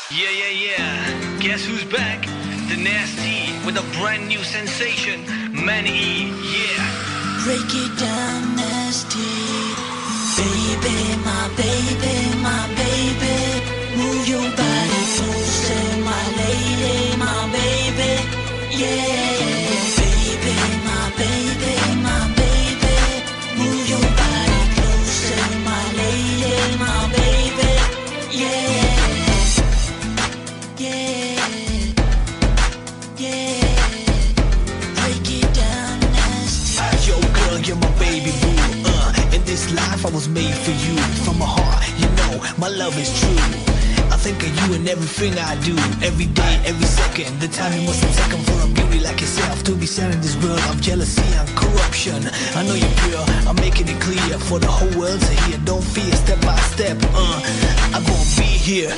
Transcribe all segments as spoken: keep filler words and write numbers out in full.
Yeah, yeah, yeah. Guess who's back? The Nasty with a brand new sensation, Manny. Yeah. Break it down, Nasty. Baby, my baby, my baby. Move your body closer, my lady, my baby. Yeah. Baby, my baby, my baby. Move your body closer, my lady, my baby. Yeah. Yeah, yeah, break it down, Nasty. Yo, girl, you're my baby boo. Uh, in this life I was made for you. From my heart, you know, my love is true. I think of you in everything I do. Every day, every second. The time you must have taken for a beauty like yourself to be sharing this world of jealousy and corruption. I know you're pure, I'm making it clear for the whole world to hear. Don't fear, step by step. Uh, I'm gonna be here.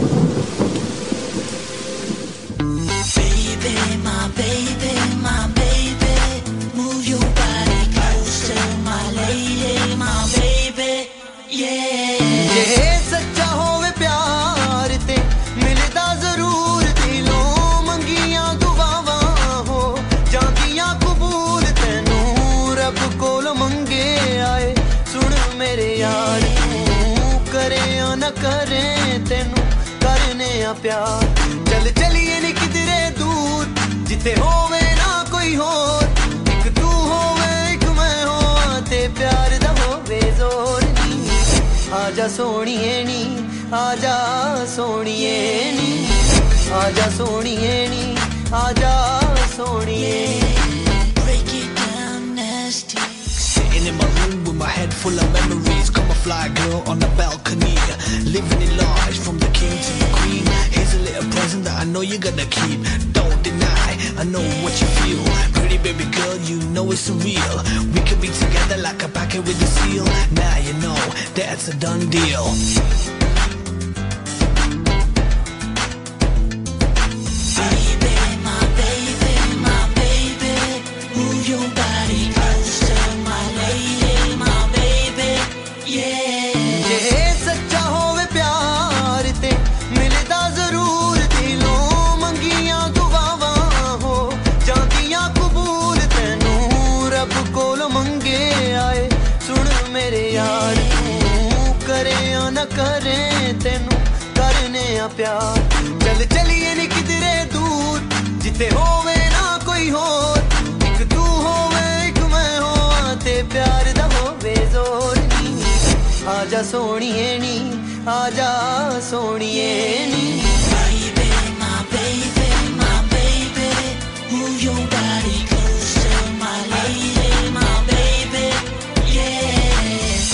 Baby, my baby, my baby. Move your body closer, my lady, my baby. Yeah. ये सच्चा होवे प्यार ते मिलदा जरूर दिलों मंगियां दुआवां हो जांदियां कबूल तैनू रब कोल मंगे आए सुन मेरे यार तू करे या न करे तैनू करने आ प्यार चल चलिए नी किधरे दूर जिथे होवे ना कोई होर एक तू होवे एक मैं होवां ते प्यार दा होवे जोर आजा सोनिए नी आजा सोनिए नी आजा सोनिए नी आजा सोनिए Break it down, Nasty. Sitting in my room with my head full of memories. Got my fly girl on the balcony, living it large from the king to the queen. Here's a little present that I know you're gonna keep. Don't deny, I know what you feel. Pretty baby girl, you know it's surreal. We could be together like a packet with a seal. Now you know that's a done deal. Baby, my baby, my baby. Move your body closer, my lady, my baby. Yeah. ये सच्चा होवे प्यार ते मिलदा जरूर दिलों मंगियां दुआवां हो जांदियां कबूल तैनू रब कोल मंगे आए सुन मेरे यार तू करे या न करे तैनू करने आ प्यार चल चलिए नी किधरे दूर जिथे होवे ना कोई होर एक तू होवे एक मैं होवां ते प्यार दा होवे जोर नी आजा सोनिए नी आजा सोनिए नी Baby, my baby, my baby. Move your body closer, my lady, my baby. Yeah.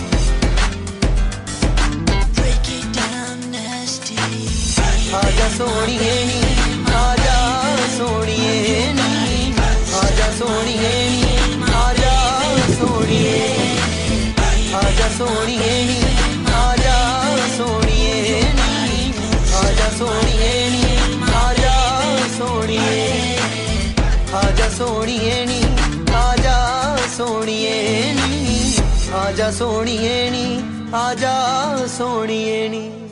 Break it down, Nasty. आजा सोनिए नी आजा सोनिए नी आजा सोनिए नी आजा सोनिए आजा सोनिए नी आजा सोनिए नी आजा सोनिए नी आजा सोनिए आजा सोनिए नी आजा सोनिए नी आजा सोनिए नी आजा सोनिए नी